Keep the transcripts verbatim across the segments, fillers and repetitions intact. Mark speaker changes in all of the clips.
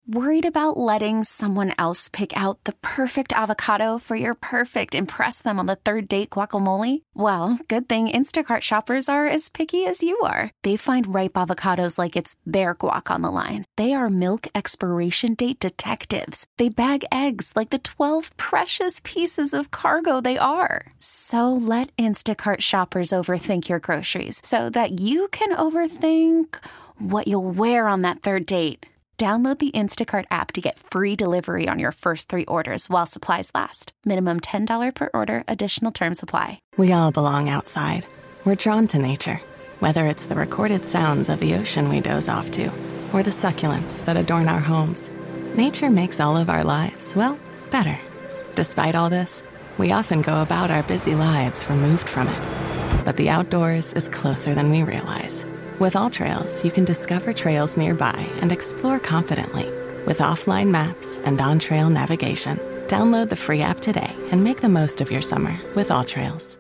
Speaker 1: Worried about letting someone else pick out the perfect avocado for your perfect impress them on the third date guacamole? Well, good thing Instacart shoppers are as picky as you are. They find ripe avocados like it's their guac on the line. They are milk expiration date detectives. They bag eggs like the twelve precious pieces of cargo they are. So let Instacart shoppers overthink your groceries so that you can overthink what you'll wear on that third date. Download the Instacart app to get free delivery on your first three orders while supplies last. Minimum ten dollars per order. Additional terms apply.
Speaker 2: We all belong outside. We're drawn to nature. Whether it's the recorded sounds of the ocean we doze off to, or the succulents that adorn our homes, nature makes all of our lives, well, better. Despite all this, we often go about our busy lives removed from it. But the outdoors is closer than we realize. With AllTrails, you can discover trails nearby and explore confidently. With offline maps and on-trail navigation, download the free app today and make the most of your summer with AllTrails.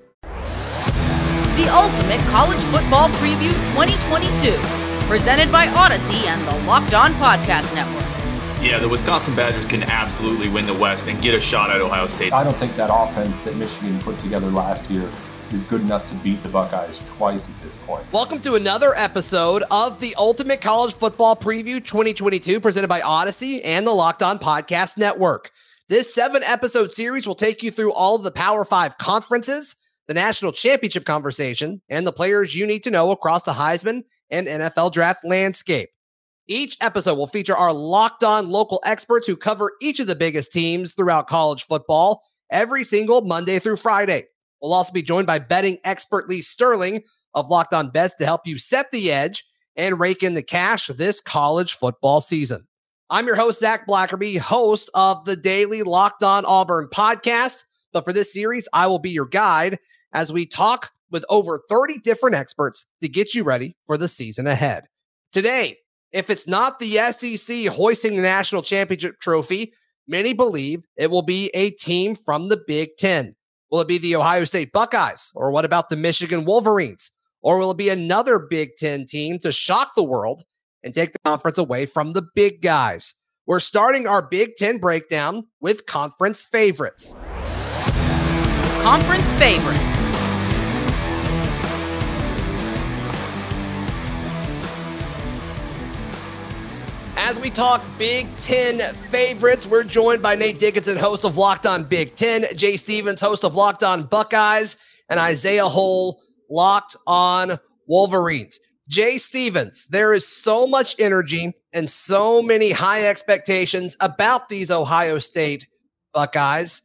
Speaker 3: The Ultimate College Football Preview twenty twenty-two, presented by Odyssey and the Locked On Podcast Network.
Speaker 4: Yeah, the Wisconsin Badgers can absolutely win the West and get a shot at Ohio State.
Speaker 5: I don't think that offense that Michigan put together last year is good enough to beat the Buckeyes twice at this point.
Speaker 6: Welcome to another episode of the Ultimate College Football Preview twenty twenty-two, presented by Odyssey and the Locked On Podcast Network. This seven-episode series will take you through all of the Power Five conferences, the national championship conversation, and the players you need to know across the Heisman and N F L draft landscape. Each episode will feature our Locked On local experts who cover each of the biggest teams throughout college football every single Monday through Friday. We'll also be joined by betting expert Lee Sterling of Locked On Bets to help you set the edge and rake in the cash this college football season. I'm your host, Zach Blackerby, host of the daily Locked On Auburn podcast. But for this series, I will be your guide as we talk with over thirty different experts to get you ready for the season ahead. Today, if it's not the S E C hoisting the national championship trophy, many believe it will be a team from the Big Ten. Will it be the Ohio State Buckeyes? Or what about the Michigan Wolverines? Or will it be another Big Ten team to shock the world and take the conference away from the big guys? We're starting our Big Ten breakdown with conference favorites.
Speaker 3: Conference favorites.
Speaker 6: As we talk Big Ten favorites, we're joined by Nate Dickinson, host of Locked On Big Ten, Jay Stevens, host of Locked On Buckeyes, and Isaiah Hole, Locked On Wolverines. Jay Stevens, there is so much energy and so many high expectations about these Ohio State Buckeyes.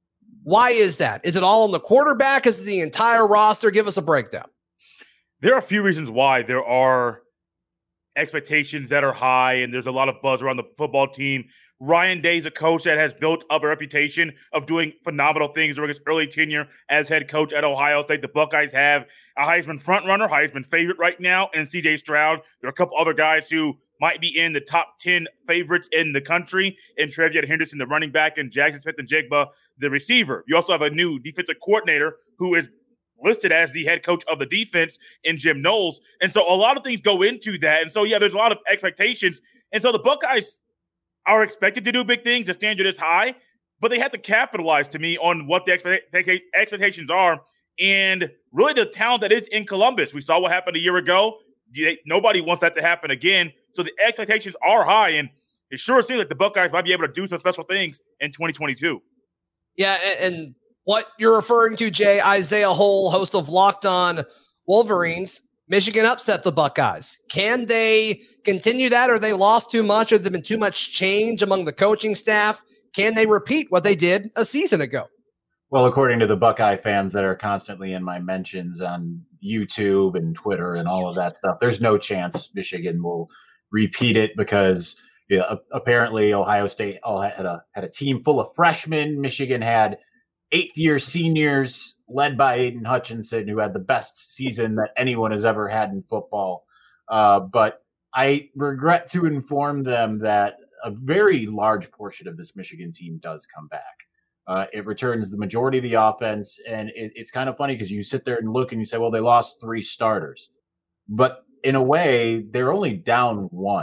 Speaker 6: Why is that? Is it all on the quarterback? Is it the entire roster? Give us a breakdown.
Speaker 7: There are a few reasons why there are expectations that are high, and there's a lot of buzz around the football team. Ryan Day's a coach that has built up a reputation of doing phenomenal things during his early tenure as head coach at Ohio State. The Buckeyes have a Heisman frontrunner, Heisman favorite right now, and C J Stroud. There are a couple other guys who might be in the top ten favorites in the country, and Trevion Henderson, the running back, and Jackson Smith and Jigba, the receiver. You also have a new defensive coordinator who is listed as the head coach of the defense in Jim Knowles. And so a lot of things go into that. And so, yeah, there's a lot of expectations. And so the Buckeyes are expected to do big things. The standard is high, but they have to capitalize, to me, on what the expect- expectations are and really the talent that is in Columbus. We saw what happened a year ago. Nobody wants that to happen again. So the expectations are high, and it sure seems like the Buckeyes might be able to do some special things in twenty twenty-two.
Speaker 6: Yeah, and, and what you're referring to, Jay, Isaiah Hole, host of Locked On Wolverines, Michigan upset the Buckeyes. Can they continue that, or they lost too much, or there's been too much change among the coaching staff? Can they repeat what they did a season ago?
Speaker 8: Well, according to the Buckeye fans that are constantly in my mentions on YouTube and Twitter and all of that stuff, there's no chance Michigan will repeat it because you know, apparently Ohio State all had a had a team full of freshmen. Michigan had eighth-year seniors led by Aiden Hutchinson, who had the best season that anyone has ever had in football. Uh, but I regret to inform them that a very large portion of this Michigan team does come back. Uh, it returns the majority of the offense, and it, it's kind of funny because you sit there and look and you say, well, they lost three starters. But in a way, they're only down one.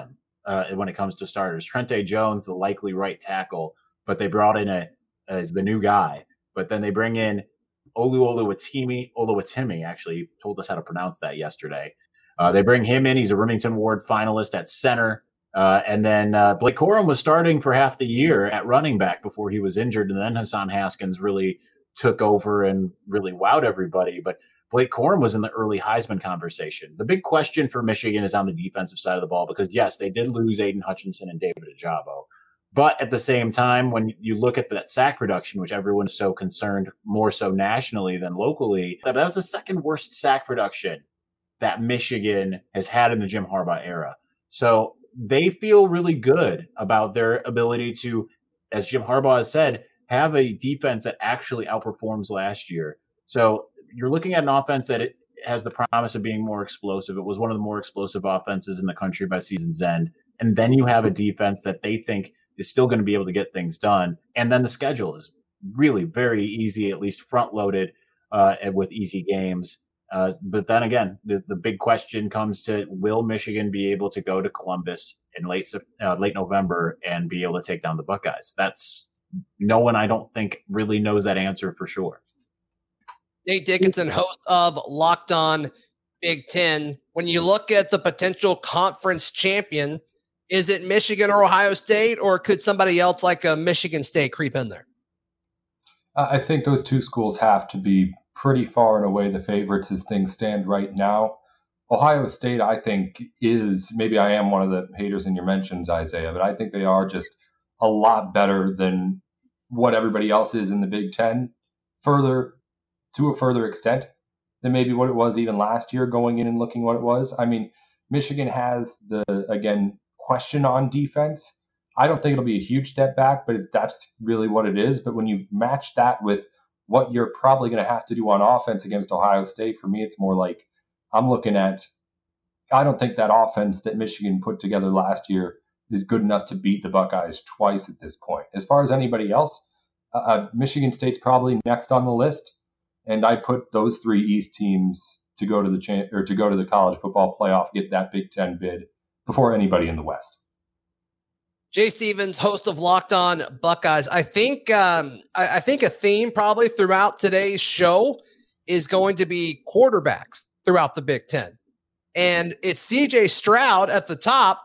Speaker 8: uh, when it comes to starters. Trente Jones, the likely right tackle, but they brought in a as the new guy. But then they bring in Olu Oluwatimi. Oluwatimi actually told us how to pronounce that yesterday. Uh, they bring him in. He's a Remington Award finalist at center. Uh, and then uh, Blake Corum was starting for half the year at running back before he was injured. And then Hassan Haskins really took over and really wowed everybody. But Blake Corum was in the early Heisman conversation. The big question for Michigan is on the defensive side of the ball, because, yes, they did lose Aiden Hutchinson and David Ajabo. But at the same time, when you look at that sack production, which everyone's so concerned more so nationally than locally, that was the second worst sack production that Michigan has had in the Jim Harbaugh era. So they feel really good about their ability to, as Jim Harbaugh has said, have a defense that actually outperforms last year. So you're looking at an offense that it has the promise of being more explosive. It was one of the more explosive offenses in the country by season's end. And then you have a defense that they think is still going to be able to get things done. And then the schedule is really very easy, at least front loaded uh, with easy games. Uh, but then again, the, the big question comes to, will Michigan be able to go to Columbus in late uh, late November and be able to take down the Buckeyes? That's no one, I don't think, really knows that answer for sure.
Speaker 6: Nate Dickinson, host of Locked On Big Ten. When you look at the potential conference champion, is it Michigan or Ohio State, or could somebody else like a Michigan State creep in there?
Speaker 5: I think those two schools have to be pretty far and away the favorites as things stand right now. Ohio State, I think, is, maybe I am one of the haters in your mentions, Isaiah, but I think they are just a lot better than what everybody else is in the Big Ten, further to a further extent than maybe what it was even last year going in and looking what it was. I mean, Michigan has the, again, question on defense. I don't think it'll be a huge step back, but if that's really what it is. But when you match that with what you're probably going to have to do on offense against Ohio State, for me, it's more like I'm looking at, I don't think that offense that Michigan put together last year is good enough to beat the Buckeyes twice at this point. As far as anybody else, uh, Michigan State's probably next on the list, and I put those three East teams to go to the cha- or to go to the college football playoff, get that Big Ten bid before anybody in the West.
Speaker 6: Jay Stevens, host of Locked On Buckeyes. I think um, I, I think a theme probably throughout today's show is going to be quarterbacks throughout the Big Ten. And it's C J Stroud at the top,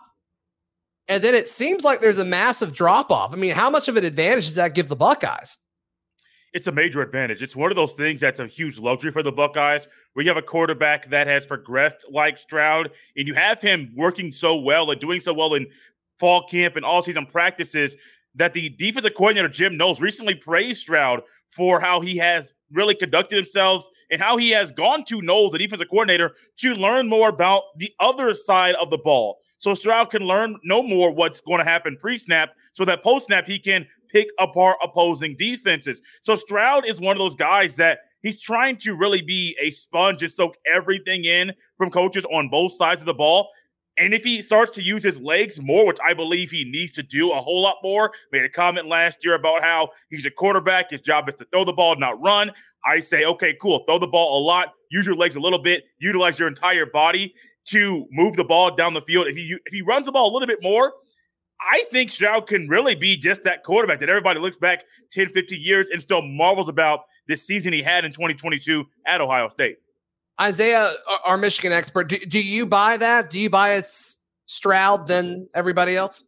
Speaker 6: and then it seems like there's a massive drop-off. I mean, how much of an advantage does that give the Buckeyes?
Speaker 7: It's a major advantage. It's one of those things that's a huge luxury for the Buckeyes, where you have a quarterback that has progressed like Stroud, and you have him working so well and doing so well in fall camp and all-season practices that the defensive coordinator, Jim Knowles, recently praised Stroud for how he has really conducted himself and how he has gone to Knowles, the defensive coordinator, to learn more about the other side of the ball. So Stroud can learn no more what's going to happen pre-snap, so that post-snap he can pick apart opposing defenses. So Stroud is one of those guys that he's trying to really be a sponge and soak everything in from coaches on both sides of the ball. And if he starts to use his legs more, which I believe he needs to do a whole lot more, made a comment last year about how he's a quarterback, his job is to throw the ball, not run. I say, okay, cool, throw the ball a lot, use your legs a little bit, utilize your entire body to move the ball down the field. If he if he runs the ball a little bit more, I think Stroud can really be just that quarterback that everybody looks back ten, fifteen years and still marvels about this season he had in twenty twenty-two at Ohio State.
Speaker 6: Isaiah, our Michigan expert, do, do you buy that? Do you buy it's Stroud then everybody else?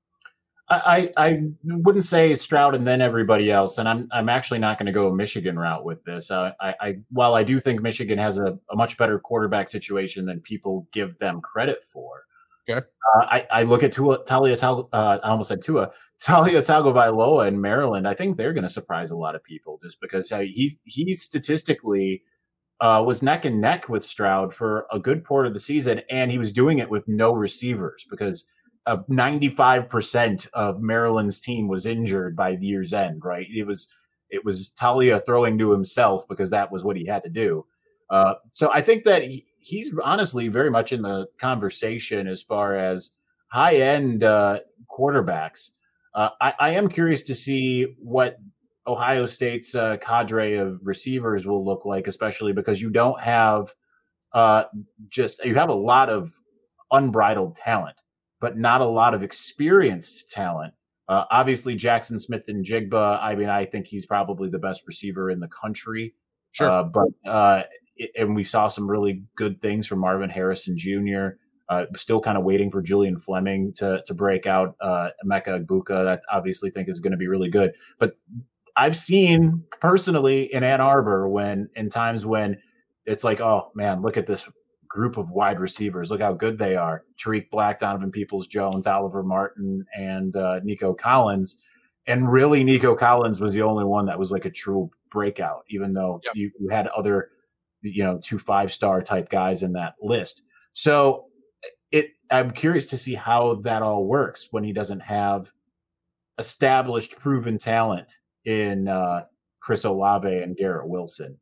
Speaker 8: I, I wouldn't say Stroud and then everybody else, and I'm I'm actually not going to go a Michigan route with this. Uh, I, I while I do think Michigan has a, a much better quarterback situation than people give them credit for.
Speaker 6: Okay.
Speaker 8: Uh, I, I look at Tua, Talia, uh, I almost said Tua, Talia Tagovailoa in Maryland. I think they're going to surprise a lot of people just because uh, he he statistically uh, was neck and neck with Stroud for a good part of the season, and he was doing it with no receivers because uh, ninety-five percent of Maryland's team was injured by the year's end. Right? It was it was Talia throwing to himself because that was what he had to do. Uh, so I think that he, he's honestly very much in the conversation as far as high-end uh, quarterbacks. Uh, I, I am curious to see what Ohio State's uh, cadre of receivers will look like, especially because you don't have uh, just – you have a lot of unbridled talent, but not a lot of experienced talent. Uh, obviously, Jackson Smith and Jigba, I mean, I think he's probably the best receiver in the country.
Speaker 6: Sure.
Speaker 8: Uh, but uh, it, and we saw some really good things from Marvin Harrison Junior Uh, still kind of waiting for Julian Fleming to to break out. Uh, Emeka Egbuka, that obviously think is going to be really good. But I've seen personally in Ann Arbor when in times when it's like, oh man, look at this group of wide receivers. Look how good they are. Tariq Black, Donovan Peoples-Jones, Oliver Martin, and uh, Nico Collins. And really, Nico Collins was the only one that was like a true breakout, even though yep. you, you had other, you know, two five-star type guys in that list. So it, I'm curious to see how that all works when he doesn't have established, proven talent in uh, Chris Olave and Garrett Wilson.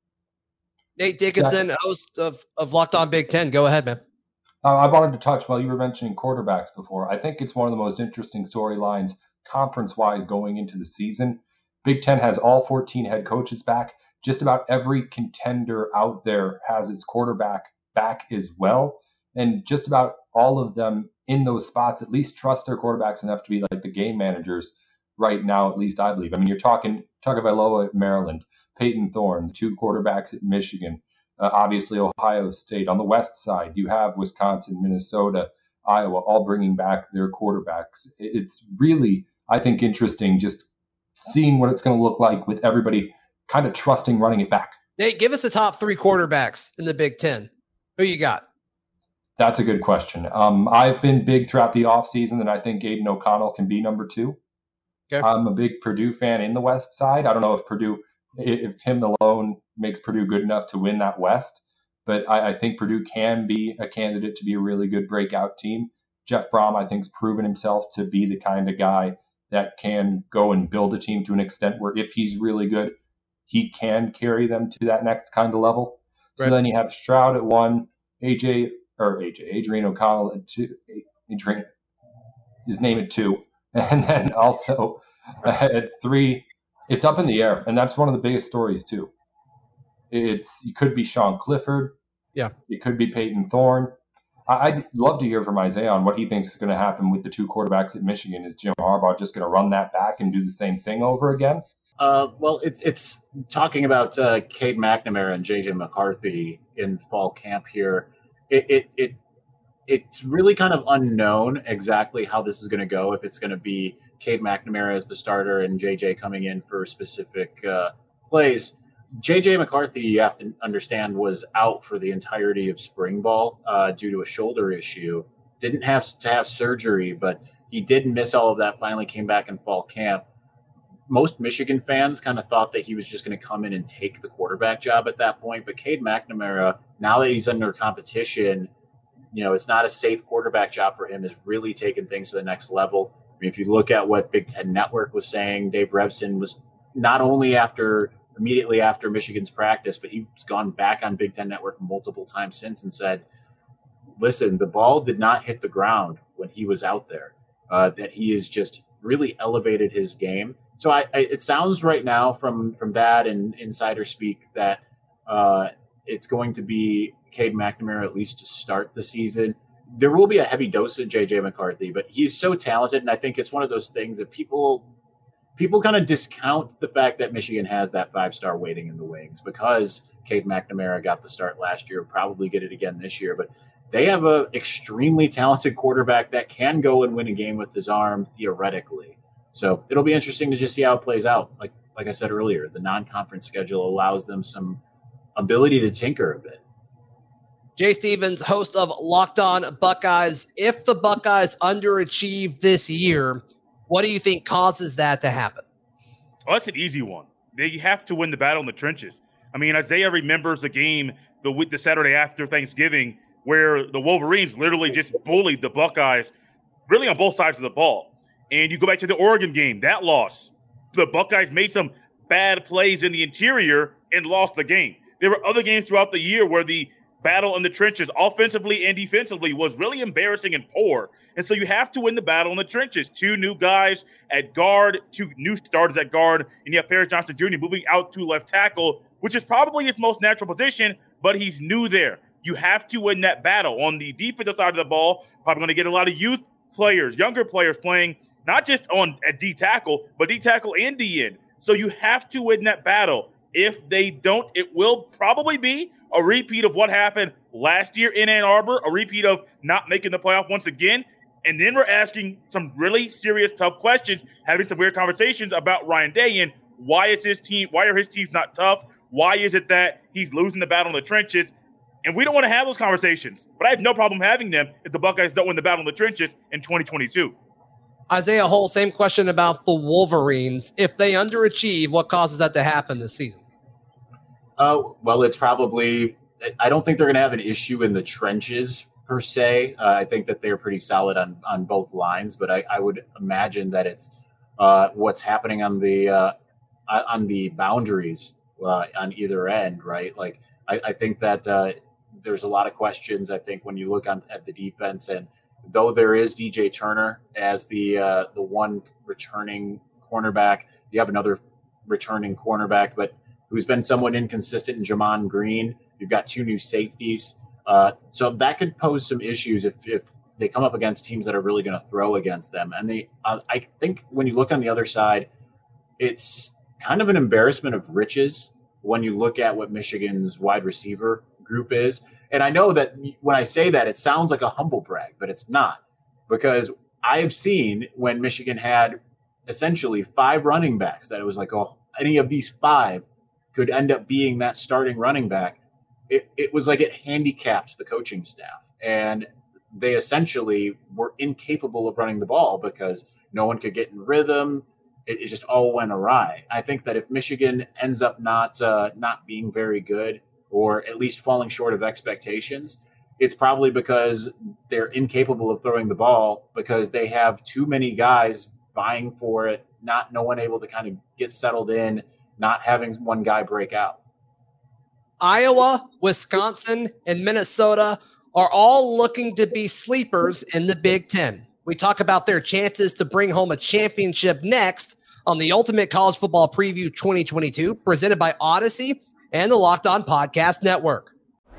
Speaker 6: Nate Dickinson, host of, of Locked On Big Ten. Go ahead, man.
Speaker 5: Uh, I wanted to touch while you were mentioning quarterbacks before. I think it's one of the most interesting storylines conference-wide going into the season. Big Ten has all fourteen head coaches back. Just about every contender out there has its quarterback back as well. And just about all of them in those spots at least trust their quarterbacks enough to be like the game managers right now, at least I believe. I mean, you're talking Tagovailoa at Maryland, Peyton Thorne, the two quarterbacks at Michigan, uh, obviously Ohio State. On the west side, you have Wisconsin, Minnesota, Iowa, all bringing back their quarterbacks. It's really, I think, interesting just seeing what it's going to look like with everybody kind of trusting running it back.
Speaker 6: Nate, give us the top three quarterbacks in the Big Ten. Who you got?
Speaker 5: That's a good question. Um, I've been big throughout the offseason that I think Aiden O'Connell can be number two. Okay. I'm a big Purdue fan in the West side. I don't know if Purdue, if him alone makes Purdue good enough to win that West, but I, I think Purdue can be a candidate to be a really good breakout team. Jeff Brom, I think, has proven himself to be the kind of guy that can go and build a team to an extent where if he's really good, he can carry them to that next kind of level. Right. So then you have Stroud at one, A J or A J, Adrian O'Connell at two, Adrian, his name at two, and then also at three, it's up in the air, and that's one of the biggest stories too. It's it could be Sean Clifford,
Speaker 6: yeah,
Speaker 5: it could be Peyton Thorne. I'd love to hear from Isaiah on what he thinks is going to happen with the two quarterbacks at Michigan. Is Jim Harbaugh just going to run that back and do the same thing over again?
Speaker 8: Uh, well, it's it's talking about uh, Cade McNamara and J J McCarthy in fall camp here. It, it it it's really kind of unknown exactly how this is going to go. If it's going to be Cade McNamara as the starter and J J coming in for specific uh, plays. J J McCarthy, you have to understand, was out for the entirety of spring ball uh, due to a shoulder issue. Didn't have to have surgery, but he did miss all of that. Finally came back in fall camp. Most Michigan fans kind of thought that he was just going to come in and take the quarterback job at that point. But Cade McNamara, now that he's under competition, you know, it's not a safe quarterback job for him, has really taken things to the next level. I mean, if you look at what Big Ten Network was saying, Dave Revson was not only after immediately after Michigan's practice, but he's gone back on Big Ten Network multiple times since and said, listen, the ball did not hit the ground when he was out there, uh, that he has just really elevated his game. So I, I, it sounds right now from from that and insider speak that uh, it's going to be Cade McNamara at least to start the season. There will be a heavy dose of J J McCarthy, but he's so talented, and I think it's one of those things that people people kind of discount the fact that Michigan has that five-star waiting in the wings because Cade McNamara got the start last year, probably get it again this year, but they have an extremely talented quarterback that can go and win a game with his arm theoretically. So it'll be interesting to just see how it plays out. Like like I said earlier, the non-conference schedule allows them some ability to tinker a bit.
Speaker 6: Jay Stevens, host of Locked On Buckeyes. If the Buckeyes underachieve this year, what do you think causes that to happen?
Speaker 7: Oh, that's an easy one. They have to win the battle in the trenches. I mean, Isaiah remembers the game the week, the Saturday after Thanksgiving where the Wolverines literally just bullied the Buckeyes really on both sides of the ball. And you go back to the Oregon game, that loss. The Buckeyes made some bad plays in the interior and lost the game. There were other games throughout the year where the battle in the trenches, offensively and defensively, was really embarrassing and poor. And so you have to win the battle in the trenches. Two new guys at guard, two new starters at guard, and you have Paris Johnson Junior moving out to left tackle, which is probably his most natural position, but he's new there. You have to win that battle. On the defensive side of the ball, probably going to get a lot of youth players, younger players playing not just on at D tackle, but D tackle and D end. So you have to win that battle. If they don't, it will probably be a repeat of what happened last year in Ann Arbor, a repeat of not making the playoff once again. And then we're asking some really serious, tough questions, having some weird conversations about Ryan Day and why is his team, why are his teams not tough? Why is it that he's losing the battle in the trenches? And we don't want to have those conversations, but I have no problem having them if the Buckeyes don't win the battle in the trenches in twenty twenty-two.
Speaker 6: Isaiah Hull, same question about the Wolverines. If they underachieve, what causes that to happen this season?
Speaker 8: Uh, well, it's probably – I don't think they're going to have an issue in the trenches per se. Uh, I think that they're pretty solid on, on both lines, but I, I would imagine that it's uh, what's happening on the uh, on the boundaries uh, on either end, right? Like I, I think that uh, there's a lot of questions, I think, when you look on at the defense, and though there is D J Turner as the uh, the one returning cornerback, you have another returning cornerback, but who's been somewhat inconsistent in Jamon Green. You've got two new safeties. Uh, so that could pose some issues if, if they come up against teams that are really going to throw against them. And they, uh, I think when you look on the other side, it's kind of an embarrassment of riches when you look at what Michigan's wide receiver group is. And I know that when I say that, it sounds like a humble brag, but it's not, because I have seen when Michigan had essentially five running backs that it was like, oh, any of these five could end up being that starting running back. It, it was like it handicapped the coaching staff, and they essentially were incapable of running the ball because no one could get in rhythm. It, it just all went awry. I think that if Michigan ends up not uh, not being very good, or at least falling short of expectations, it's probably because they're incapable of throwing the ball because they have too many guys vying for it, not no one able to kind of get settled in, not having one guy break out.
Speaker 6: Iowa, Wisconsin, and Minnesota are all looking to be sleepers in the Big Ten. We talk about their chances to bring home a championship next on the Ultimate College Football Preview twenty twenty-two, presented by Odyssey and the Locked On Podcast Network.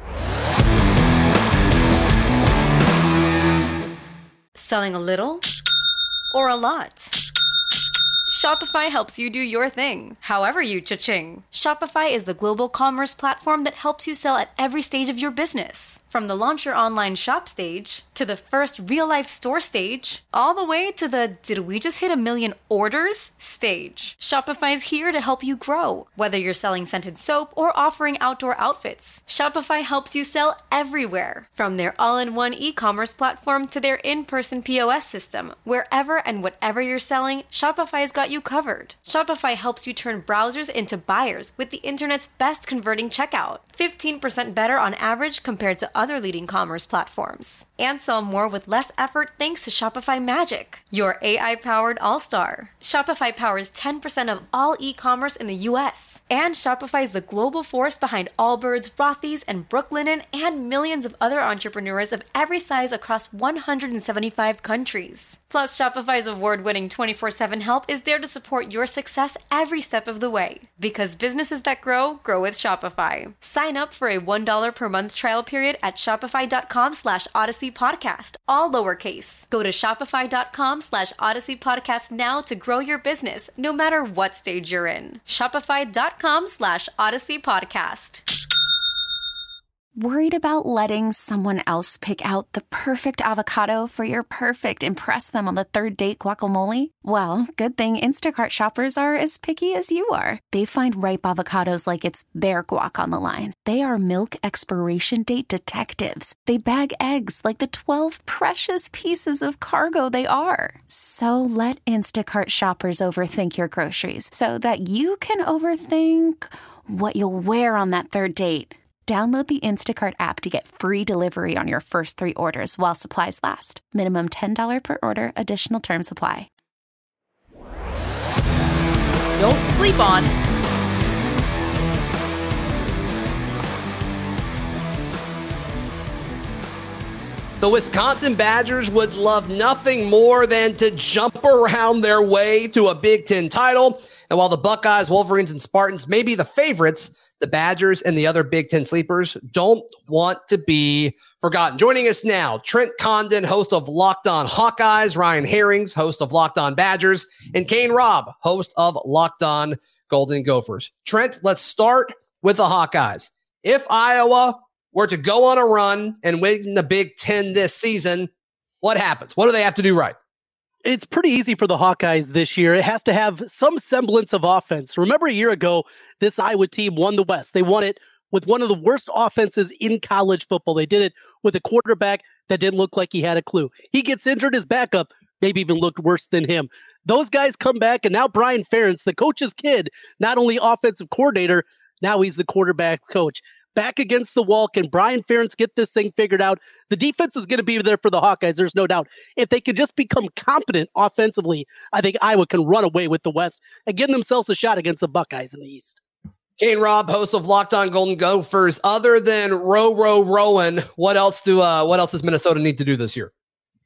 Speaker 9: Selling a little or a lot? Shopify helps you do your thing, however you cha-ching. Shopify is the global commerce platform that helps you sell at every stage of your business. From the launch your online shop stage, to the first real-life store stage, all the way to the did we just hit a million orders stage. Shopify is here to help you grow. Whether you're selling scented soap or offering outdoor outfits, Shopify helps you sell everywhere. From their all-in-one e-commerce platform to their in-person P O S system, wherever and whatever you're selling, Shopify's got you covered. Shopify helps you turn browsers into buyers with the internet's best converting checkout. fifteen percent better on average compared to other leading commerce platforms. And sell more with less effort thanks to Shopify Magic, your A I-powered all-star. Shopify powers ten percent of all e-commerce in the U S. And Shopify is the global force behind Allbirds, Rothy's, and Brooklinen, and millions of other entrepreneurs of every size across one hundred seventy-five countries. Plus, Shopify's award-winning twenty-four seven help is there to support your success every step of the way. Because businesses that grow, grow with Shopify. Sign up for a one dollar per month trial period at shopify.com slash Odyssey Podcast, all lowercase. Go to shopify.com slash Odyssey Podcast now to grow your business, no matter what stage you're in. Shopify.com slash Odyssey Podcast.
Speaker 1: Worried about letting someone else pick out the perfect avocado for your perfect impress them on the third date guacamole? Well, good thing Instacart shoppers are as picky as you are. They find ripe avocados like it's their guac on the line. They are milk expiration date detectives. They bag eggs like the twelve precious pieces of cargo they are. So let Instacart shoppers overthink your groceries so that you can overthink what you'll wear on that third date. Download the Instacart app to get free delivery on your first three orders while supplies last. Minimum ten dollars per order. Additional terms apply.
Speaker 3: Don't sleep on
Speaker 6: The Wisconsin Badgers would love nothing more than to jump around their way to a Big Ten title. And while the Buckeyes, Wolverines, and Spartans may be the favorites, the Badgers and the other Big Ten sleepers don't want to be forgotten. Joining us now, Trent Condon, host of Locked On Hawkeyes, Ryan Herrings, host of Locked On Badgers, and Kane Robb, host of Locked On Golden Gophers. Trent, let's start with the Hawkeyes. If Iowa were to go on a run and win the Big Ten this season, what happens? What do they have to do right?
Speaker 10: It's pretty easy for the Hawkeyes this year. It has to have some semblance of offense. Remember a year ago, this Iowa team won the West. They won it with one of the worst offenses in college football. They did it with a quarterback that didn't look like he had a clue. He gets injured, his backup maybe even looked worse than him. Those guys come back, and now Brian Ferentz, the coach's kid, not only offensive coordinator, now he's the quarterback's coach. Back against the wall. Can Brian Ferentz get this thing figured out? The defense is going to be there for the Hawkeyes. There's no doubt. If they can just become competent offensively, I think Iowa can run away with the West and give themselves a shot against the Buckeyes in the East.
Speaker 6: Kane Robb, host of Locked On Golden Gophers. Other than row, row, rowing, what else do uh, what else does Minnesota need to do this year?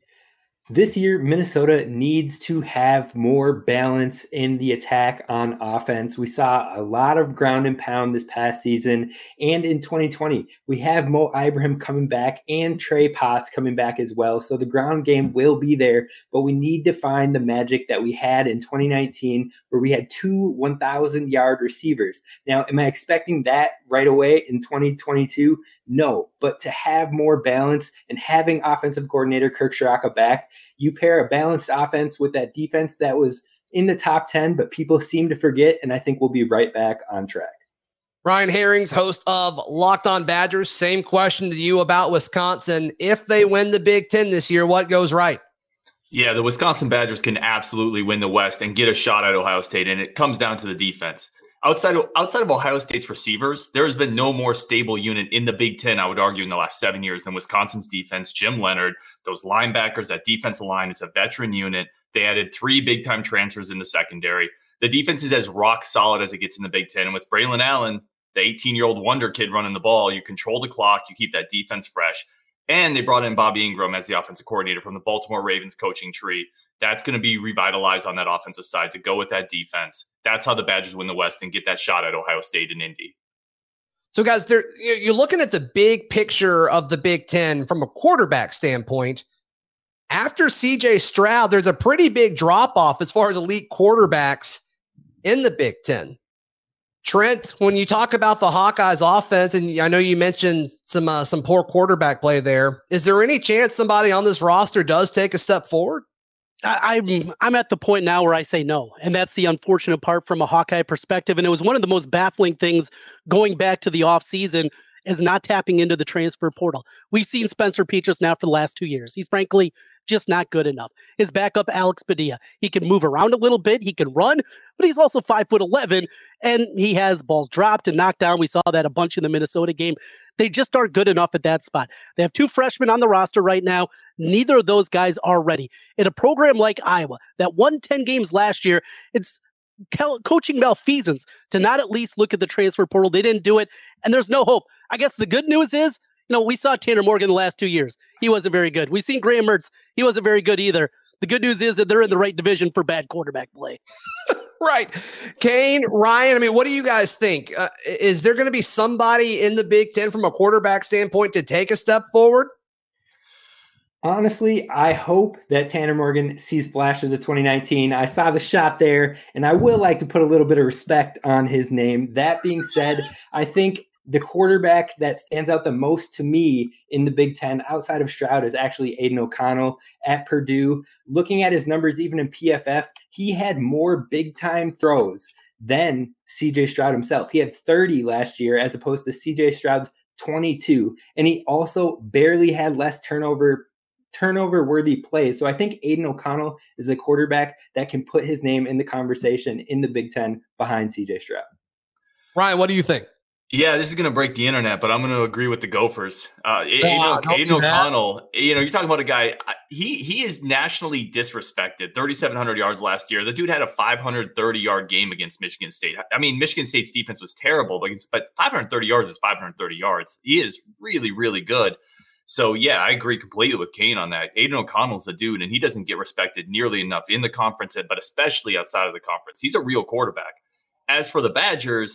Speaker 11: This year, Minnesota needs to have more balance in the attack on offense. We saw a lot of ground and pound this past season and in twenty twenty. We have Mo Ibrahim coming back and Trey Potts coming back as well. So the ground game will be there, but we need to find the magic that we had in twenty nineteen where we had two one thousand yard receivers. Now, am I expecting that right away in twenty twenty-two? No, but to have more balance and having offensive coordinator Kirk Ciarrocca back, you pair a balanced offense with that defense that was in the top ten, but people seem to forget, and I think we'll be right back on track.
Speaker 6: Ryan Herrings, host of Locked On Badgers. Same question to you about Wisconsin. If they win the Big Ten this year, what goes right?
Speaker 4: Yeah, the Wisconsin Badgers can absolutely win the West and get a shot at Ohio State, and it comes down to the defense. Outside of, outside of Ohio State's receivers, there has been no more stable unit in the Big Ten, I would argue, in the last seven years than Wisconsin's defense. Jim Leonard, those linebackers, that defensive line, it's a veteran unit. They added three big-time transfers in the secondary. The defense is as rock solid as it gets in the Big Ten. And with Braylon Allen, the eighteen-year-old wonder kid running the ball, you control the clock, you keep that defense fresh. And they brought in Bobby Ingram as the offensive coordinator from the Baltimore Ravens coaching tree. That's going to be revitalized on that offensive side to go with that defense. That's how the Badgers win the West and get that shot at Ohio State and Indy.
Speaker 6: So, guys, there, you're looking at the big picture of the Big Ten from a quarterback standpoint. After C J Stroud, there's a pretty big drop-off as far as elite quarterbacks in the Big Ten. Trent, when you talk about the Hawkeyes offense, and I know you mentioned some uh, some poor quarterback play there, is there any chance somebody on this roster does take a step forward?
Speaker 10: I, I'm I'm at the point now where I say no, and that's the unfortunate part from a Hawkeye perspective. And it was one of the most baffling things going back to the offseason is not tapping into the transfer portal. We've seen Spencer Petras now for the last two years. He's frankly just not good enough. His backup, Alex Padilla, he can move around a little bit. He can run, but he's also five foot eleven, and he has balls dropped and knocked down. We saw that a bunch in the Minnesota game. They just aren't good enough at that spot. They have two freshmen on the roster right now. Neither of those guys are ready. In a program like Iowa that won ten games last year, it's coaching malfeasance to not at least look at the transfer portal. They didn't do it, and there's no hope. I guess the good news is, you know, we saw Tanner Morgan the last two years. He wasn't very good. We've seen Graham Mertz. He wasn't very good either. The good news is that they're in the right division for bad quarterback play.
Speaker 6: Right. Kane, Ryan, I mean, what do you guys think? Uh, is there going to be somebody in the Big Ten from a quarterback standpoint to take a step forward?
Speaker 11: Honestly, I hope that Tanner Morgan sees flashes of twenty nineteen. I saw the shot there, and I would like to put a little bit of respect on his name. That being said, I think the quarterback that stands out the most to me in the Big Ten outside of Stroud is actually Aiden O'Connell at Purdue. Looking at his numbers, even in P F F, he had more big-time throws than C J Stroud himself. He had thirty last year as opposed to C J Stroud's twenty-two, and he also barely had less turnover turnover-worthy plays. So I think Aiden O'Connell is the quarterback that can put his name in the conversation in the Big Ten behind C J Stroud.
Speaker 6: Ryan, what do you think?
Speaker 4: Yeah, this is going to break the internet, but I'm going to agree with the Gophers. Uh,
Speaker 6: yeah,
Speaker 4: Aiden, Aiden O'Connell, you know, you're talking about a guy, he he is nationally disrespected. thirty-seven hundred yards last year. The dude had a five hundred thirty-yard game against Michigan State. I mean, Michigan State's defense was terrible, but, but five hundred thirty yards is five hundred thirty yards. He is really, really good. So, yeah, I agree completely with Kane on that. Aiden O'Connell's a dude, and he doesn't get respected nearly enough in the conference, but especially outside of the conference. He's a real quarterback. As for the Badgers,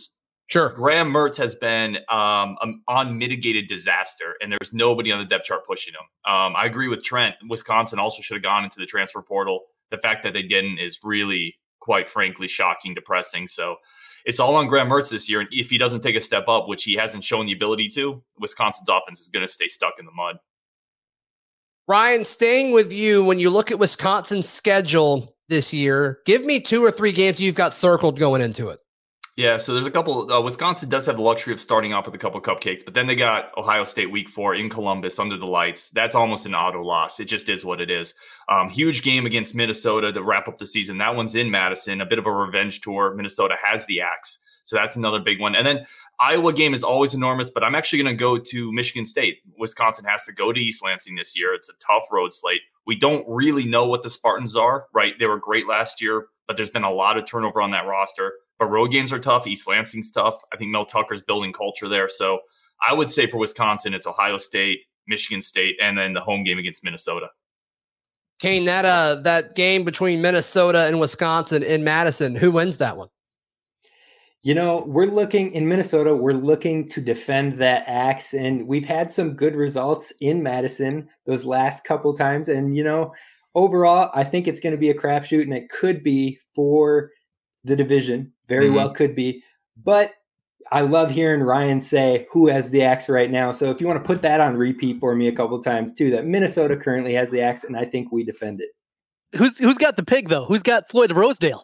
Speaker 6: Sure.
Speaker 4: Graham Mertz has been um, an unmitigated disaster, and there's nobody on the depth chart pushing him. Um, I agree with Trent. Wisconsin also should have gone into the transfer portal. The fact that they didn't is really, quite frankly, shocking, depressing. So it's all on Graham Mertz this year. And if he doesn't take a step up, which he hasn't shown the ability to, Wisconsin's offense is going to stay stuck in the mud.
Speaker 6: Ryan, staying with you, when you look at Wisconsin's schedule this year, give me two or three games you've got circled going into it.
Speaker 4: Yeah, so there's a couple. Uh, Wisconsin does have the luxury of starting off with a couple cupcakes, but then they got Ohio State week four in Columbus under the lights. That's almost an auto loss. It just is what it is. Um, huge game against Minnesota to wrap up the season. That one's in Madison, a bit of a revenge tour. Minnesota has the axe, so that's another big one. And then Iowa game is always enormous, but I'm actually going to go to Michigan State. Wisconsin has to go to East Lansing this year. It's a tough road slate. We don't really know what the Spartans are, right? They were great last year, but there's been a lot of turnover on that roster. But road games are tough. East Lansing's tough. I think Mel Tucker's building culture there. So I would say for Wisconsin, it's Ohio State, Michigan State, and then the home game against Minnesota.
Speaker 6: Kane, that uh, that game between Minnesota and Wisconsin in Madison, who wins that one?
Speaker 11: You know, we're looking in Minnesota, we're looking to defend that axe, and we've had some good results in Madison those last couple times. And, you know, overall, I think it's going to be a crapshoot, and it could be for the division. Very mm-hmm. well could be. But I love hearing Ryan say who has the axe right now. So if you want to put that on repeat for me a couple times too, that Minnesota currently has the axe, and I think we defend it.
Speaker 10: Who's who's got the pig though? Who's got Floyd Rosedale?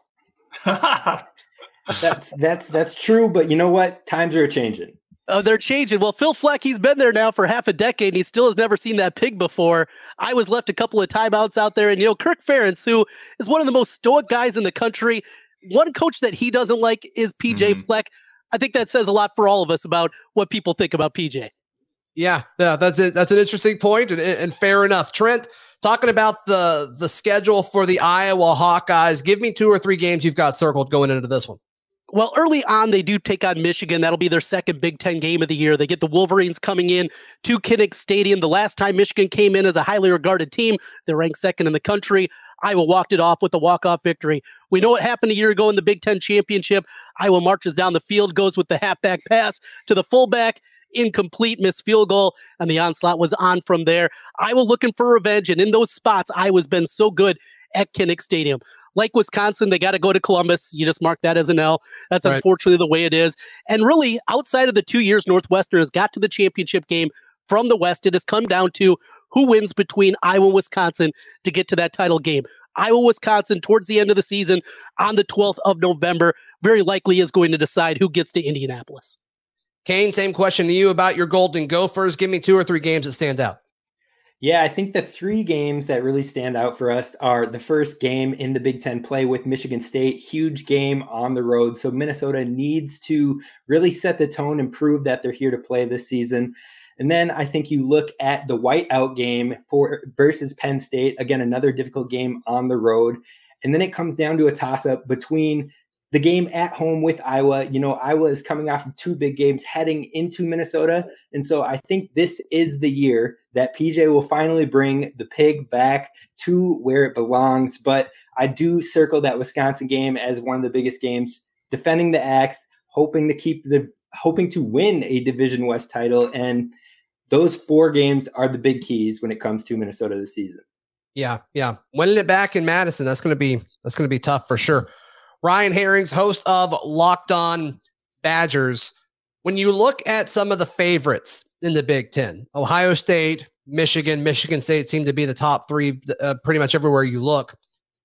Speaker 11: that's that's that's true, but you know what? Times are changing.
Speaker 10: Oh, they're changing. Well, Phil Fleck, he's been there now for half a decade, and he still has never seen that pig before. I was left a couple of timeouts out there, and you know, Kirk Ferentz, who is one of the most stoic guys in the country. One coach that he doesn't like is P J mm-hmm. Fleck. I think that says a lot for all of us about what people think about P J.
Speaker 6: Yeah, yeah, that's it. That's an interesting point, and, and fair enough. Trent, talking about the the schedule for the Iowa Hawkeyes, give me two or three games you've got circled going into this one.
Speaker 10: Well, early on, they do take on Michigan. That'll be their second Big Ten game of the year. They get the Wolverines coming in to Kinnick Stadium. The last time Michigan came in as a highly regarded team, they're ranked second in the country. Iowa walked it off with a walk-off victory. We know what happened a year ago in the Big Ten championship. Iowa marches down the field, goes with the halfback pass to the fullback, incomplete, missed field goal, and the onslaught was on from there. Iowa looking for revenge, and in those spots, Iowa's been so good at Kinnick Stadium. Like Wisconsin, they got to go to Columbus. You just mark that as an L. That's right. Unfortunately the way it is. And really, outside of the two years Northwestern has got to the championship game from the West, it has come down to who wins between Iowa and Wisconsin to get to that title game. Iowa-Wisconsin towards the end of the season on the twelfth of November very likely is going to decide who gets to Indianapolis.
Speaker 6: Kane, same question to you about your Golden Gophers. Give me two or three games that stand out.
Speaker 11: Yeah, I think the three games that really stand out for us are the first game in the Big Ten play with Michigan State, huge game on the road. So Minnesota needs to really set the tone and prove that they're here to play this season. And then I think you look at the whiteout game for versus Penn State, again, another difficult game on the road. And then it comes down to a toss-up between the game at home with Iowa. You know, Iowa is coming off of two big games heading into Minnesota. And so I think this is the year that P J will finally bring the pig back to where it belongs. But I do circle that Wisconsin game as one of the biggest games, defending the axe, hoping to keep the hoping to win a Division West title. And those four games are the big keys when it comes to Minnesota this season.
Speaker 6: Yeah, yeah. Winning it back in Madison, that's going to be that's going to be tough for sure. Ryan Herrings, host of Locked On Badgers. When you look at some of the favorites in the Big Ten, Ohio State, Michigan, Michigan State seem to be the top three uh, pretty much everywhere you look.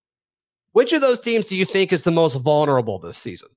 Speaker 6: Which of those teams do you think is the most vulnerable this season?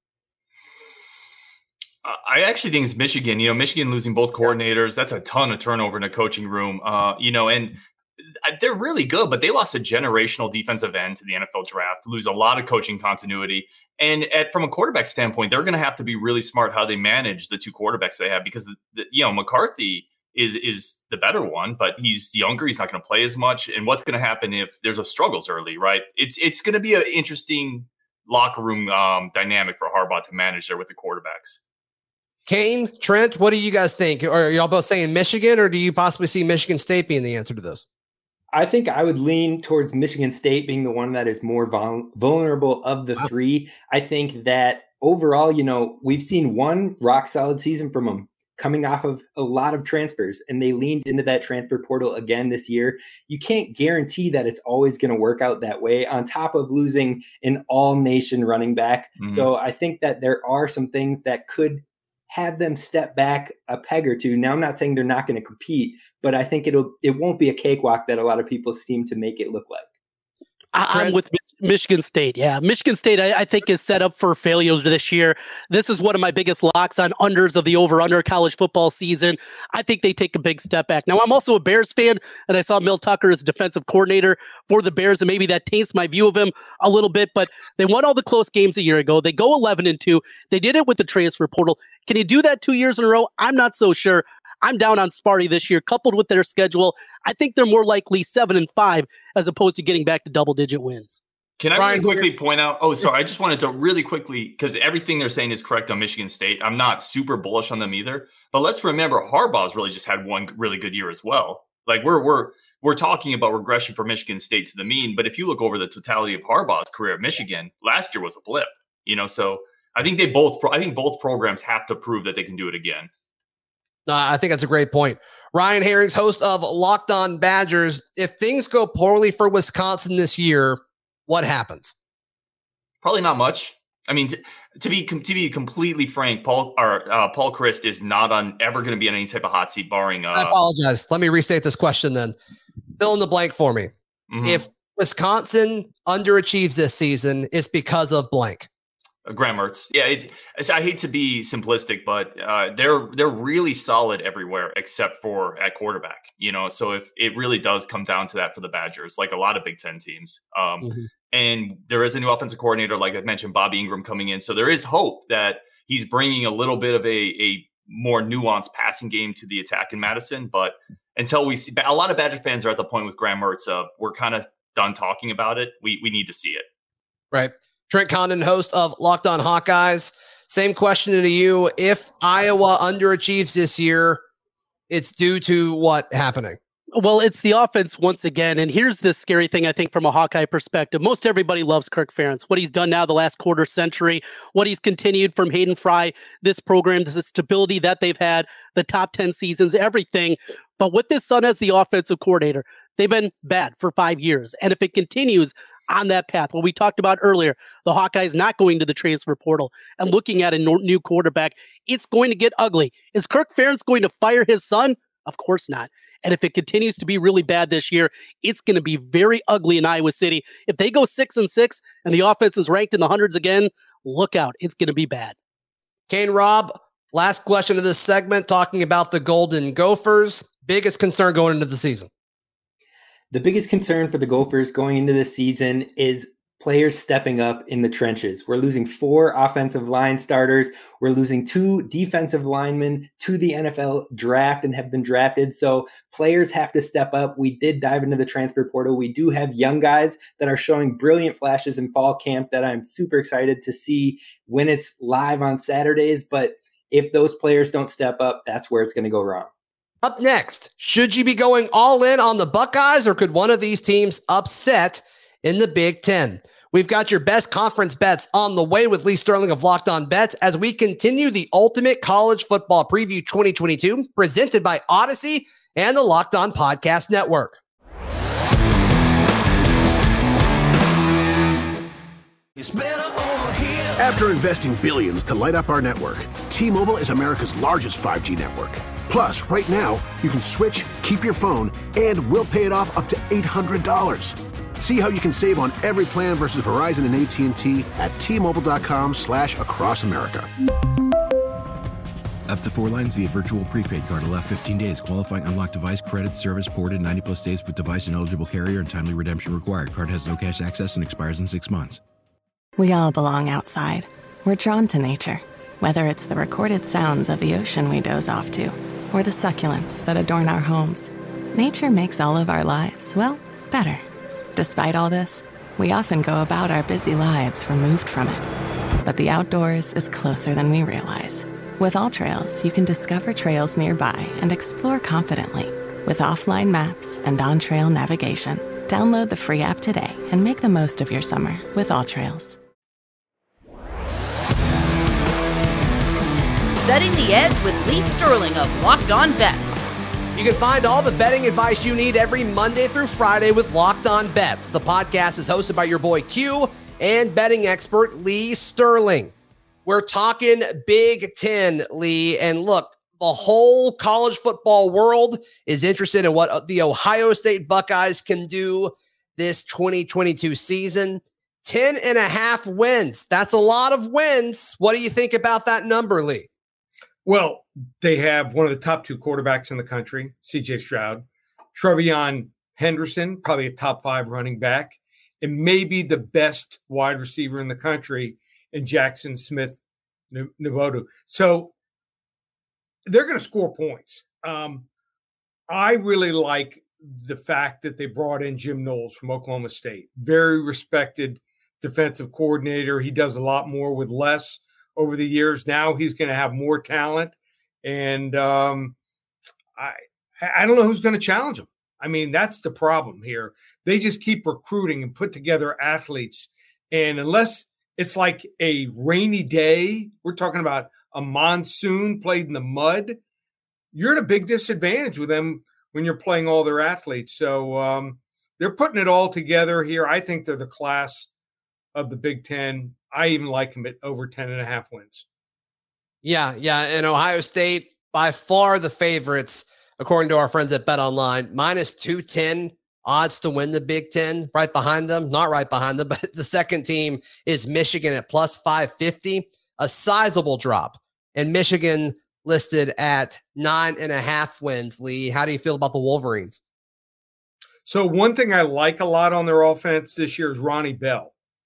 Speaker 4: I actually think it's Michigan. You know, Michigan losing both coordinators, that's a ton of turnover in a coaching room. Uh, you know, and they're really good, but they lost a generational defensive end to the N F L draft, lose a lot of coaching continuity. And at, from a quarterback standpoint, they're going to have to be really smart how they manage the two quarterbacks they have, because, the, the, you know, McCarthy is is the better one, but he's younger. He's not going to play as much. And what's going to happen if there's a struggles early, right? It's, it's going to be an interesting locker room um, dynamic for Harbaugh to manage there with the quarterbacks.
Speaker 6: Kane, Trent, what do you guys think? Are y'all both saying Michigan, or do you possibly see Michigan State being the answer to this?
Speaker 11: I think I would lean towards Michigan State being the one that is more vul- vulnerable of the wow. three. I think that overall, you know, we've seen one rock solid season from them, coming off of a lot of transfers, and they leaned into that transfer portal again this year. You can't guarantee that it's always going to work out that way, on top of losing an all-nation running back. Mm-hmm. So I think that there are some things that could have them step back a peg or two. Now, I'm not saying they're not going to compete, but I think it'll it won't be a cakewalk that a lot of people seem to make it look like.
Speaker 10: I'm with Michigan State. Yeah. Michigan State, I, I think, is set up for failure this year. This is one of my biggest locks on unders of the over-under college football season. I think they take a big step back. Now, I'm also a Bears fan, and I saw Mel Tucker as defensive coordinator for the Bears, and maybe that taints my view of him a little bit, but they won all the close games a year ago. They go eleven and two. They did it with the transfer portal. Can you do that two years in a row? I'm not so sure. I'm down on Sparty this year, coupled with their schedule. I think they're more likely seven and five as opposed to getting back to double digit wins.
Speaker 4: Can I
Speaker 6: Ryan,
Speaker 4: really quickly point out? Oh, sorry. I just wanted to really quickly, because everything they're saying is correct on Michigan State. I'm not super bullish on them either. But let's remember, Harbaugh's really just had one really good year as well. Like we're we're we're talking about regression for Michigan State to the mean, but if you look over the totality of Harbaugh's career at Michigan, last year was a blip. You know, so I think they both. I think both programs have to prove that they can do it again.
Speaker 6: Uh, I think that's a great point. Ryan Herrings, host of Locked On Badgers. If things go poorly for Wisconsin this year, what happens?
Speaker 4: Probably not much. I mean, to, to be to be completely frank, Paul or uh, Paul Chryst is not on ever going to be on any type of hot seat, barring. Uh,
Speaker 6: I apologize. Let me restate this question then. Fill in the blank for me. Mm-hmm. If Wisconsin underachieves this season, it's because of blank.
Speaker 4: Graham Mertz. Yeah, it's, it's, I hate to be simplistic, but uh, they're they're really solid everywhere except for at quarterback. You know, so if it really does come down to that for the Badgers, like a lot of Big Ten teams, um, mm-hmm. and there is a new offensive coordinator, like I mentioned, Bobby Ingram coming in, so there is hope that he's bringing a little bit of a a more nuanced passing game to the attack in Madison. But until we see, a lot of Badger fans are at the point with Graham Mertz of we're kind of done talking about it. We we need to see it.
Speaker 6: Right. Trent Condon, host of Locked On Hawkeyes. Same question to you. If Iowa underachieves this year, it's due to what happening?
Speaker 10: Well, it's the offense once again. And here's the scary thing, I think, from a Hawkeye perspective. Most everybody loves Kirk Ferentz. What he's done now the last quarter century, what he's continued from Hayden Fry, this program, this stability that they've had, the top ten seasons, everything. But with this son as the offensive coordinator, they've been bad for five years. And if it continues on that path, what we talked about earlier, the Hawkeyes not going to the transfer portal and looking at a new quarterback, it's going to get ugly. Is Kirk Ferentz going to fire his son? Of course not. And if it continues to be really bad this year, it's going to be very ugly in Iowa City. If they go six and six and the offense is ranked in the hundreds again, look out. It's going to be bad.
Speaker 6: Kane, Rob, last question of this segment, talking about the Golden Gophers. Biggest concern going into the season?
Speaker 11: The biggest concern for the Gophers going into this season is players stepping up in the trenches. We're losing four offensive line starters. We're losing two defensive linemen to the N F L draft and have been drafted. So players have to step up. We did dive into the transfer portal. We do have young guys that are showing brilliant flashes in fall camp that I'm super excited to see when it's live on Saturdays. But if those players don't step up, that's where it's going to go wrong.
Speaker 6: Up next, should you be going all in on the Buckeyes, or could one of these teams upset in the Big Ten? We've got your best conference bets on the way with Lee Sterling of Locked On Bets as we continue the Ultimate College Football Preview twenty twenty-two, presented by Odyssey and the Locked On Podcast Network.
Speaker 12: After investing billions to light up our network, T-Mobile is America's largest five G network. Plus, right now, you can switch, keep your phone, and we'll pay it off up to eight hundred dollars. See how you can save on every plan versus Verizon and A T and T at T-Mobile.com slash across America.
Speaker 13: Up to four lines via virtual prepaid card. Allow fifteen days. Qualifying unlocked device credit service ported ninety plus days with device and eligible carrier and timely redemption required. Card has no cash access and expires in six months.
Speaker 2: We all belong outside. We're drawn to nature. Whether it's the recorded sounds of the ocean we doze off to, or the succulents that adorn our homes, nature makes all of our lives, well, better. Despite all this, we often go about our busy lives removed from it. But the outdoors is closer than we realize. With AllTrails, you can discover trails nearby and explore confidently. With offline maps and on-trail navigation, download the free app today and make the most of your summer with AllTrails.
Speaker 3: Setting the Edge with Lee Sterling of Locked On Bets.
Speaker 6: You can find all the betting advice you need every Monday through Friday with Locked On Bets. The podcast is hosted by your boy Q and betting expert Lee Sterling. We're talking Big Ten, Lee, and look, the whole college football world is interested in what the Ohio State Buckeyes can do this twenty twenty-two season. ten and a half wins. That's a lot of wins. What do you think about that number, Lee?
Speaker 14: Well, they have one of the top two quarterbacks in the country, C J Stroud, Trevion Henderson, probably a top five running back, and maybe the best wide receiver in the country in Jackson Smith Nwodu. So they're going to score points. Um, I really like the fact that they brought in Jim Knowles from Oklahoma State, very respected defensive coordinator. He does a lot more with less over the years. Now he's going to have more talent. And um, I I don't know who's going to challenge him. I mean, that's the problem here. They just keep recruiting and put together athletes. And unless it's like a rainy day, we're talking about a monsoon played in the mud, you're at a big disadvantage with them when you're playing all their athletes. So um, they're putting it all together here. I think they're the class of the Big Ten. I even like them at over ten and a half wins.
Speaker 6: Yeah, yeah. And Ohio State, by far the favorites, according to our friends at BetOnline, minus two ten odds to win the Big Ten. Right behind them, not right behind them, but the second team is Michigan at plus five fifty, a sizable drop. And Michigan listed at nine and a half wins. Lee, how do you feel about the Wolverines?
Speaker 14: So one thing I like a lot on their offense this year is Ronnie Bell.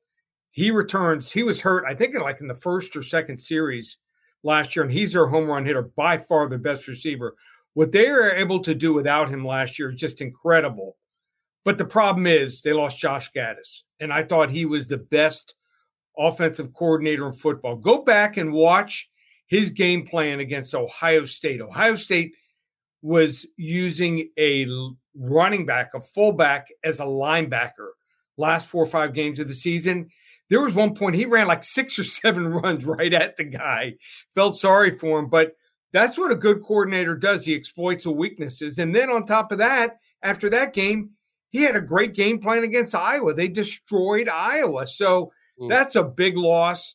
Speaker 14: He returns. He was hurt, I think, like in the first or second series last year, and he's their home run hitter, by far their best receiver. What they are able to do without him last year is just incredible. But the problem is they lost Josh Gaddis, and I thought he was the best offensive coordinator in football. Go back and watch his game plan against Ohio State. Ohio State was using a running back, a fullback, as a linebacker last four or five games of the season. There was one point he ran like six or seven runs right at the guy. Felt sorry for him, but that's what a good coordinator does. He exploits the weaknesses. And then on top of that, after that game, he had a great game plan against Iowa. They destroyed Iowa. So mm. that's a big loss.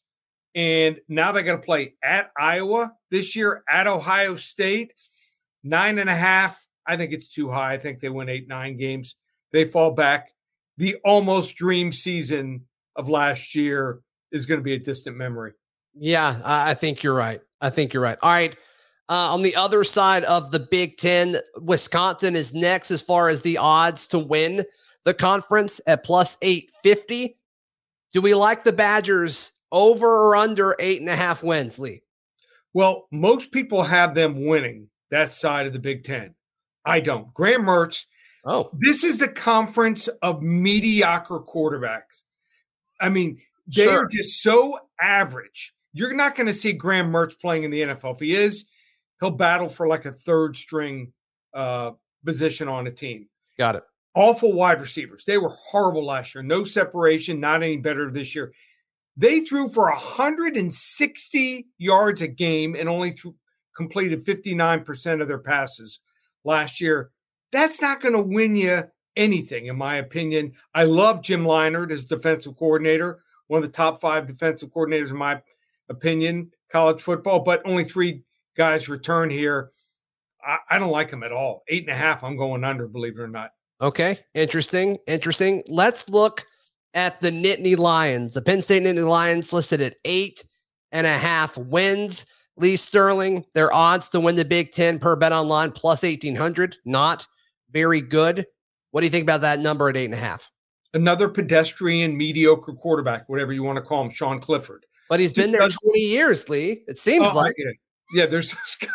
Speaker 14: And now they're going to play at Iowa this year, at Ohio State. Nine and a half. I think it's too high. I think they win eight, nine games. They fall back. The almost dream season of last year is going to be a distant memory.
Speaker 6: Yeah, I think you're right. I think you're right. All right. Uh, on the other side of the Big Ten, Wisconsin is next as far as the odds to win the conference at plus eight fifty. Do we like the Badgers over or under eight and a half wins, Lee?
Speaker 14: Well, most people have them winning that side of the Big Ten. I don't. Graham Mertz.
Speaker 6: Oh,
Speaker 14: this is the conference of mediocre quarterbacks. I mean, they
Speaker 6: sure.
Speaker 14: are just so average. You're not going to see Graham Mertz playing in the N F L. If he is, he'll battle for like a third string uh, position on a team.
Speaker 6: Got it.
Speaker 14: Awful wide receivers. They were horrible last year. No separation, not any better this year. They threw for one hundred sixty yards a game and only threw, completed fifty-nine percent of their passes last year. That's not going to win you anything, in my opinion. I love Jim Leinart as defensive coordinator, one of the top five defensive coordinators, in my opinion, college football, but only three guys return here. I, I don't like them at all. Eight and a half, I'm going under, believe it or not.
Speaker 6: Okay, interesting, interesting. Let's look at the Nittany Lions. The Penn State Nittany Lions listed at eight and a half wins. Lee Sterling, their odds to win the Big Ten per BetOnline plus eighteen hundred. Not very good. What do you think about that number at eight and a half?
Speaker 14: Another pedestrian, mediocre quarterback, whatever you want to call him, Sean Clifford.
Speaker 6: But he's been there twenty years, Lee. It seems
Speaker 14: oh,
Speaker 6: like.
Speaker 14: Yeah, yeah there's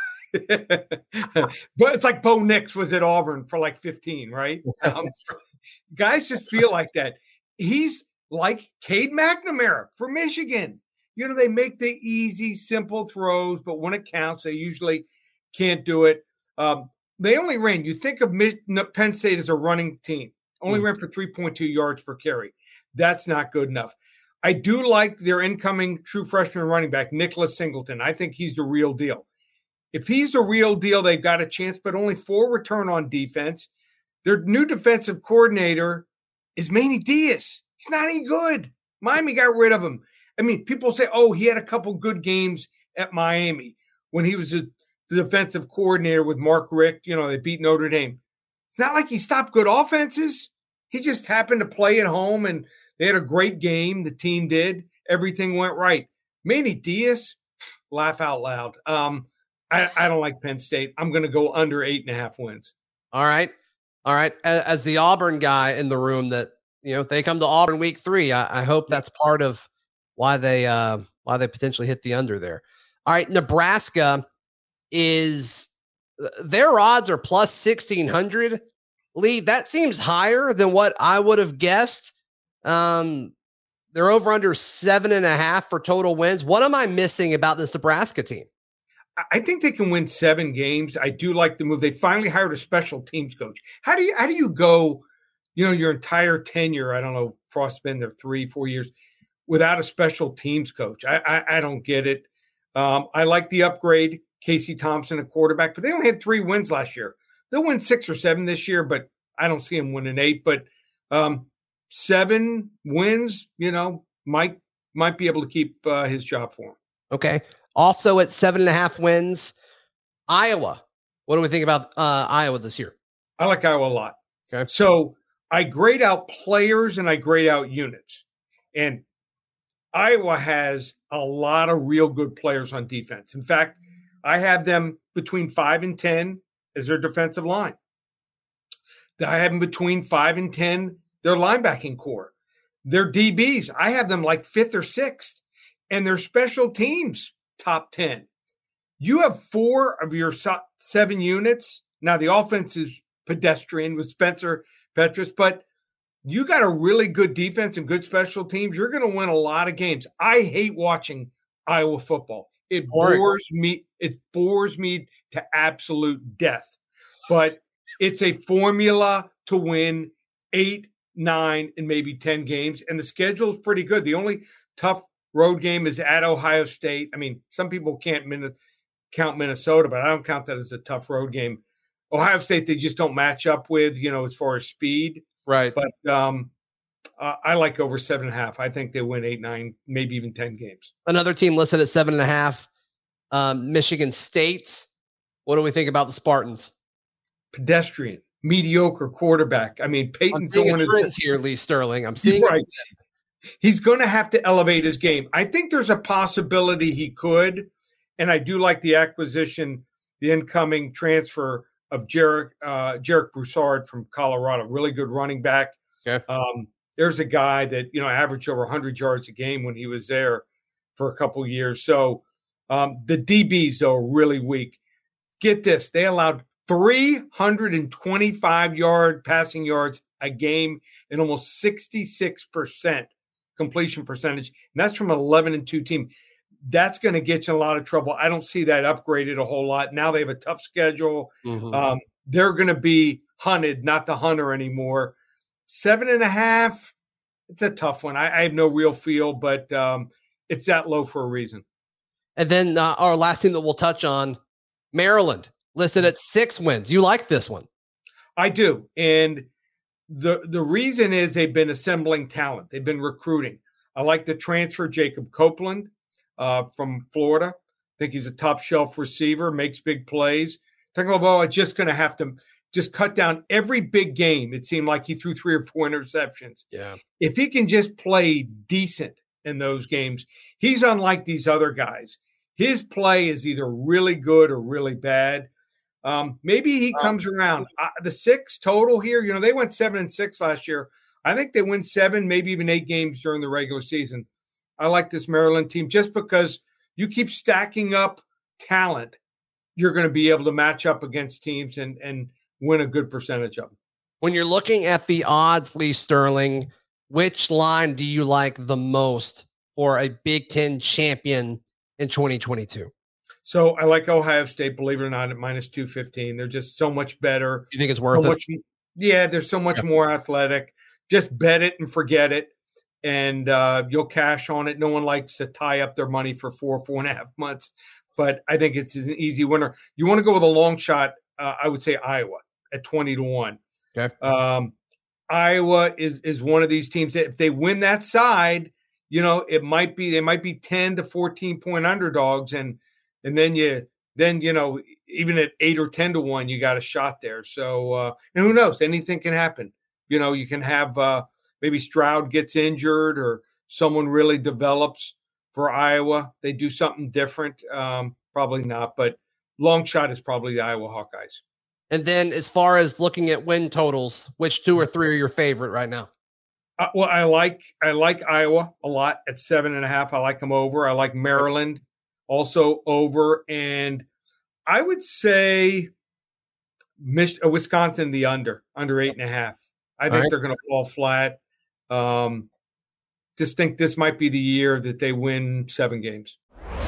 Speaker 14: but it's like Bo Nix was at Auburn for like fifteen, right? Um, guys just feel like that. He's like Cade McNamara for Michigan. You know, they make the easy, simple throws, but when it counts, they usually can't do it. Um, they only ran, you think of Penn State as a running team, only mm. ran for three point two yards per carry. That's not good enough. I do like their incoming true freshman running back, Nicholas Singleton. I think he's the real deal. If he's the real deal, they've got a chance, but only four return on defense. Their new defensive coordinator is Manny Diaz. He's not any good. Miami got rid of him. I mean, people say, oh, he had a couple good games at Miami when he was a, the defensive coordinator with Mark Richt. You know, they beat Notre Dame. It's not like he stopped good offenses. He just happened to play at home, and they had a great game. The team did. Everything went right. Manny Diaz, laugh out loud. Um, I, I don't like Penn State. I'm going to go under eight and a half wins.
Speaker 6: All right. All right. As the Auburn guy in the room that, you know, if they come to Auburn week three, I, I hope that's part of why they uh, why they potentially hit the under there. All right. Nebraska is their odds are plus sixteen hundred. Lee, that seems higher than what I would have guessed. Um, they're over under seven and a half for total wins. What am I missing about this Nebraska team?
Speaker 14: I think they can win seven games. I do like the move. They finally hired a special teams coach. How do you how do you go, you know, your entire tenure? I don't know, Frost's been there three, four years without a special teams coach. I I, I don't get it. Um, I like the upgrade, Casey Thompson, a quarterback, but they only had three wins last year. They'll win six or seven this year, but I don't see them winning eight. But um, seven wins, you know, might might be able to keep uh, his job for him.
Speaker 6: Okay. Also at seven and a half wins, Iowa. What do we think about uh, Iowa this year?
Speaker 14: I like Iowa a lot.
Speaker 6: Okay.
Speaker 14: So I grade out players and I grade out units. And Iowa has a lot of real good players on defense. In fact, I have them between five and ten as their defensive line. I have them between five and ten, their linebacking core. Their D Bs, I have them like fifth or sixth. And their special teams, top ten. You have four of your seven units. Now, the offense is pedestrian with Spencer Petras, but you got a really good defense and good special teams. You're going to win a lot of games. I hate watching Iowa football. It bores me. It bores me to absolute death. But it's a formula to win eight, nine, and maybe ten games. And the schedule is pretty good. The only tough road game is at Ohio State. I mean, some people can't min- count Minnesota, but I don't count that as a tough road game. Ohio State, they just don't match up with, you know, as far as speed.
Speaker 6: Right.
Speaker 14: But um, uh, I like over seven and a half. I think they win eight, nine, maybe even ten games.
Speaker 6: Another team listed at seven and a half, um, Michigan State. What do we think about the Spartans?
Speaker 14: Pedestrian, mediocre quarterback. I mean, Peyton's
Speaker 6: I'm seeing
Speaker 14: going
Speaker 6: a trend
Speaker 14: to
Speaker 6: here, Lee Sterling. I'm seeing
Speaker 14: right. He's going to have to elevate his game. I think there's a possibility he could, and I do like the acquisition, the incoming transfer of Jarek uh, Jarek Broussard from Colorado, really good running back.
Speaker 6: Okay.
Speaker 14: Um, there's a guy that you know averaged over one hundred yards a game when he was there for a couple of years. So um, the D Bs though are really weak. Get this: they allowed three hundred twenty-five yard passing yards a game and almost sixty-six percent completion percentage. And that's from an eleven and two team. That's going to get you in a lot of trouble. I don't see that upgraded a whole lot. Now they have a tough schedule. Mm-hmm. Um, they're going to be hunted, not the hunter anymore. Seven and a half, it's a tough one. I, I have no real feel, but um, it's that low for a reason.
Speaker 6: And then uh, our last team that we'll touch on, Maryland, listed at six wins. You like this one?
Speaker 14: I do. And the the reason is they've been assembling talent. They've been recruiting. I like the transfer, Jacob Copeland uh, from Florida. I think he's a top shelf receiver, makes big plays. Tagovailoa is just going to have to just cut down every big game. It seemed like he threw three or four interceptions.
Speaker 6: Yeah.
Speaker 14: If he can just play decent in those games, he's unlike these other guys. His play is either really good or really bad. Um, maybe he comes around. Uh, the six total here, you know, they went seven and six last year. I think they win seven, maybe even eight games during the regular season. I like this Maryland team just because you keep stacking up talent. You're going to be able to match up against teams and, and win a good percentage of them.
Speaker 6: When you're looking at the odds, Lee Sterling, which line do you like the most for a Big Ten champion in twenty twenty-two?
Speaker 14: So I like Ohio State, believe it or not, at minus two fifteen. They're just so much better.
Speaker 6: You think it's worth
Speaker 14: so
Speaker 6: it?
Speaker 14: Much, yeah, they're so much
Speaker 6: yeah.
Speaker 14: more athletic. Just bet it and forget it. and uh, you'll cash on it. No one likes to tie up their money for four, four and a half months, but I think it's an easy winner. You want to go with a long shot, uh, I would say Iowa at twenty to one.
Speaker 6: Okay.
Speaker 14: Um, Iowa is is one of these teams that if they win that side, you know, it might be they might be ten to fourteen point underdogs, and and then you then you know even at eight or ten to one, you got a shot there. So uh, and who knows? Anything can happen. You know, you can have uh, maybe Stroud gets injured or someone really develops for Iowa. They do something different. Um, probably not, but long shot is probably the Iowa Hawkeyes.
Speaker 6: And then as far as looking at win totals, which two or three are your favorite right now?
Speaker 14: Uh, well, I like I like Iowa a lot at seven and a half. I like them over. I like Maryland also over, and I would say Mich- uh, Wisconsin the under under eight and a half. I think right. they're going to fall flat. Um, just think this might be the year that they win seven games.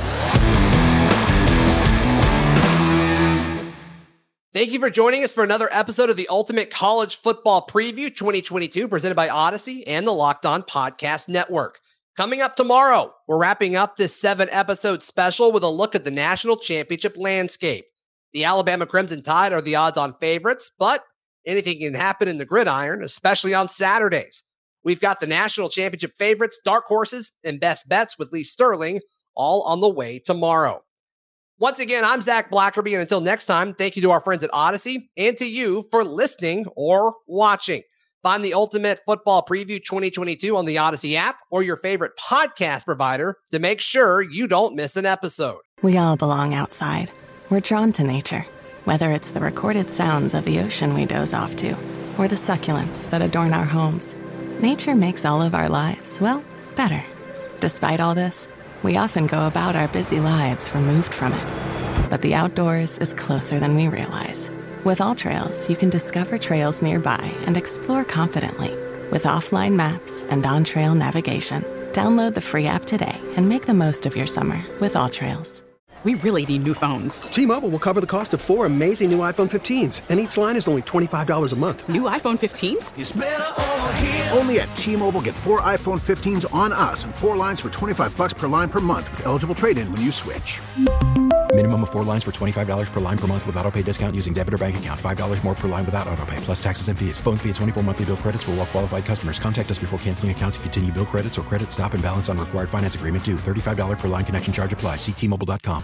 Speaker 6: Thank you for joining us for another episode of the Ultimate College Football Preview twenty twenty-two, presented by Odyssey and the Locked On Podcast Network. Coming up tomorrow, we're wrapping up this seven-episode special with a look at the national championship landscape. The Alabama Crimson Tide are the odds-on favorites, but anything can happen in the gridiron, especially on Saturdays. We've got the national championship favorites, dark horses, and best bets with Lee Sterling all on the way tomorrow. Once again, I'm Zach Blackerby, and until next time, thank you to our friends at Odyssey and to you for listening or watching. Find the Ultimate Football Preview twenty twenty-two on the Odyssey app or your favorite podcast provider to make sure you don't miss an episode.
Speaker 2: We all belong outside. We're drawn to nature, whether it's the recorded sounds of the ocean we doze off to or the succulents that adorn our homes. Nature makes all of our lives, well, better. Despite all this, we often go about our busy lives removed from it. But the outdoors is closer than we realize. With AllTrails, you can discover trails nearby and explore confidently. With offline maps and on-trail navigation, download the free app today and make the most of your summer with AllTrails.
Speaker 15: We really need new phones.
Speaker 16: T-Mobile will cover the cost of four amazing new iPhone fifteens, and each line is only twenty-five dollars a month.
Speaker 15: New iPhone fifteens?
Speaker 16: It's better over here.
Speaker 12: Only at T-Mobile, get four iPhone fifteens on us and four lines for twenty-five bucks per line per month with eligible trade-in when you switch.
Speaker 13: Minimum of four lines for twenty-five dollars per line per month with autopay discount using debit or bank account. five dollars more per line without autopay, plus taxes and fees. Phone fee at twenty-four monthly bill credits for well-qualified customers. Contact us before canceling account to continue bill credits or credit stop and balance on required finance agreement due. thirty-five dollars per line connection charge applies. See T Mobile dot com.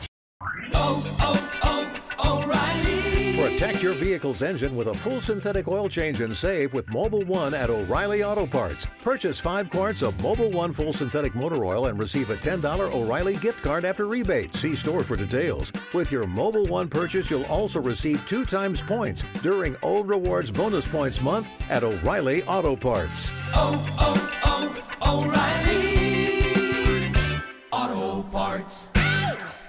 Speaker 17: Oh, oh, oh, O'Reilly. Protect your vehicle's engine with a full synthetic oil change and save with Mobil one at O'Reilly Auto Parts. Purchase five quarts of Mobil one full synthetic motor oil and receive a ten dollars O'Reilly gift card after rebate. See store for details. With your Mobil one purchase, you'll also receive two times points during O Rewards Bonus Points Month at O'Reilly Auto Parts.
Speaker 18: Oh, oh, oh, O'Reilly Auto Parts.